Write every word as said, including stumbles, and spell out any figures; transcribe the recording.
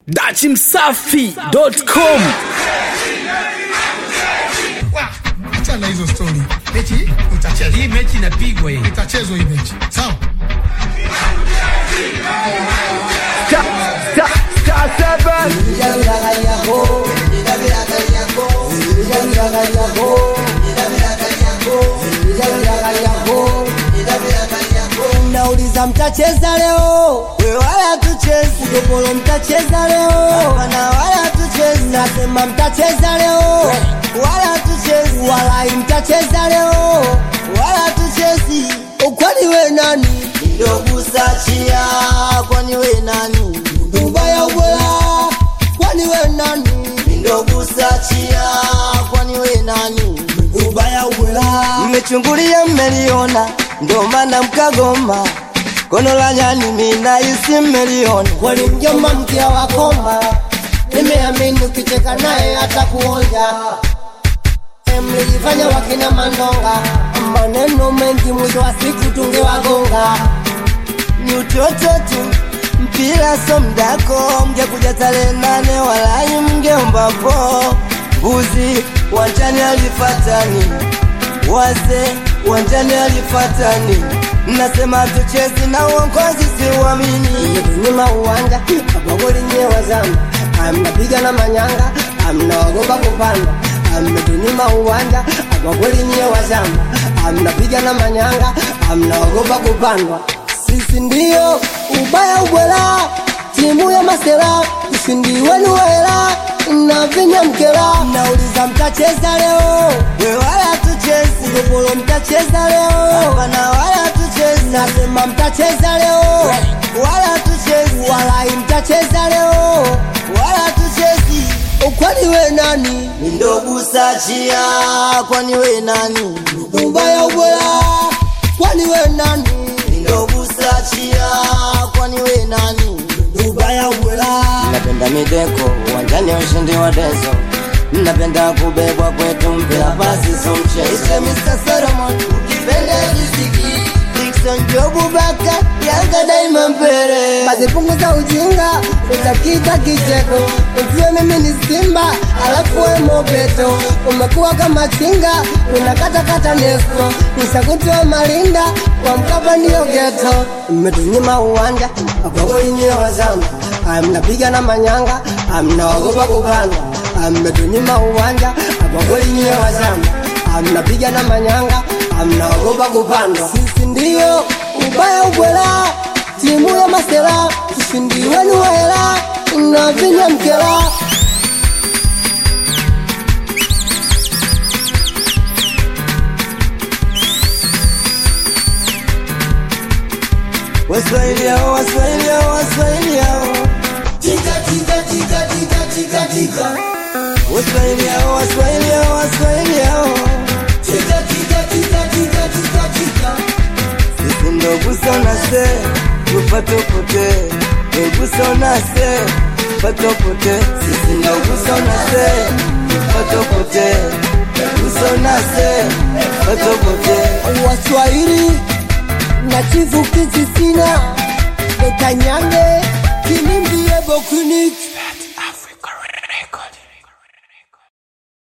dachi msafi dot com. Achana hizo story. Mechi itachezwa. Hii mechi inapigwa hii. Itachezwa hii mechi. Sawa? Star Star Star seven. Nauliza mtacheza leo, we wala tucheze. Udopolo mtacheza leo, hapana wala tucheze. Nasema mtacheza leo, wala tucheze. Walai mtacheza leo, wala tucheze. Kwani we nani? Ndogu sachia, kwani we nani? Ubaya ubora, kwani we nani? Ndogu sachia, kwani we nani? Ubaya ubora. Mmechungulia mmeliona, ndo maana mkagoma. Kono la nyani mina isi mmeliona. Kwani mjomba mkia wakomba, nimeamini ukicheka naye hata kuonja. Mlijifanya wakina mandonga, maneno mengi mwisho wa siku tungewagonga. Ni utoto tu, mpira so mdako. Mge kuja tarehe nane walai mgeomba po. Buzi, wanjani alifatani, wase, wanjani alifatani. Nasema tuchezi na uongozi siuamini. Nyuma uwanja, abagoli nyewa zamba. Amnapiga na manyanga, amnaogopa kupanda. Ametunyima uwanja, abagoli nyewa zamba. Amnapiga na manyanga, amnaogopa kupandwa. Sisi ndio ubaya ubwela, timu ya masela. Ushindi wenu wela, na vinya mkela. Nauliza mtacheza leo, we wala tucheze. Udopolo mtacheza leo, hapana wala tucheze. Nasema mtacheza leo, wala tucheze. Walai mtacheza leo, wala tucheze. Kwani we nani? Ndogu sachia, kwani we nani? Ubaya ubwela, kwani we nani? Ndogu sachia, kwani we nani? Ubaya ubwela. Napenda mideko, uwanjani ushindi wa dezo. Napenda kubebwa kwetu mpira basi so mchezo. Ite mister Solomon, ukipende riziki. Dixon Jobu Baka, Yanga daima mbele. Basi punguza ujinga, utakita kicheko. Ujue mimi ni Simba, alafu we Mobeto. Umekuwa kama chinga, unakata kata nesko. Nishakutoa Malinda, kwa Mkapa ndio ghetto. Mmetunyima uwanja, abagoli nyewa zamba. Amnapiga na manyanga, amnaogopa kupanda. Mmetunyima uwanja, abagoli nyewa zamba. Amnapiga na manyanga, amnaogopa kupanda. Sisi ndio ubaya ubwela, timu ya masela. Ushindi wenu wela, na vinya mkela. Waswahili hao, Waswahili hao, Waswahili hao. Tika tika tika tika tika tika. Waswahili hao, Waswahili hao, Waswahili hao. Tika tika tika tika tika tika. Sisi ndogu sana se, tupato pote. Ndogu sana se, tupato pote. Sisi ndogu sana se, tupato pote. Ndogu sana se, tupato pote. Waswahili na chifu kisi sina. Ekanyange, kinimbiye bokunik.